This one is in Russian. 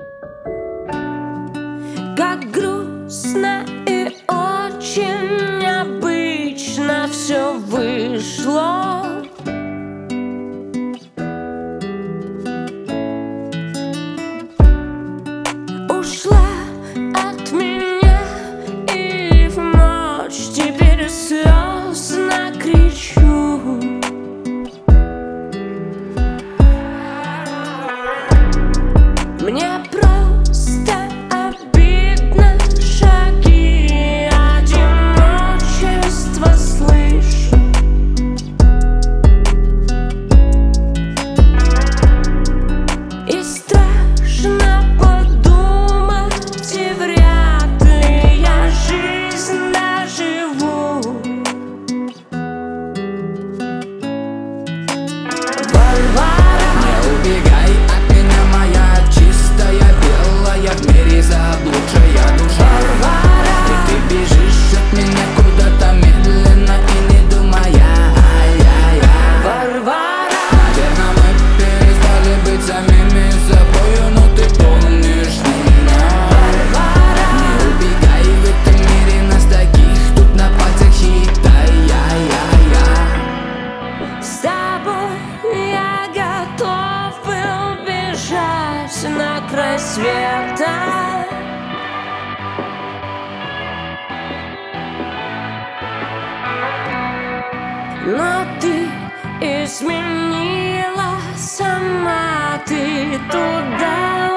Как грустно и очень необычно все вышло. Ушла от меня и в ночь теперь слезно кричу. Мне просто обидно, шаги одиночества слышу. И страшно подумать, и вряд ли я жизнь доживу. Варвара, не убегай от меня, моя чистая белая, в мире заблудшая душа. Варвара, И ты бежишь от меня куда-то медленно и не думая. Варвара, Наверное, мы перестали быть самими собою, но ты помнишь меня. Не убегай, в этом мире нас таких тут на пальцах считай. с тобой я готов был бежать на край света. Но ты изменила сама, ты туда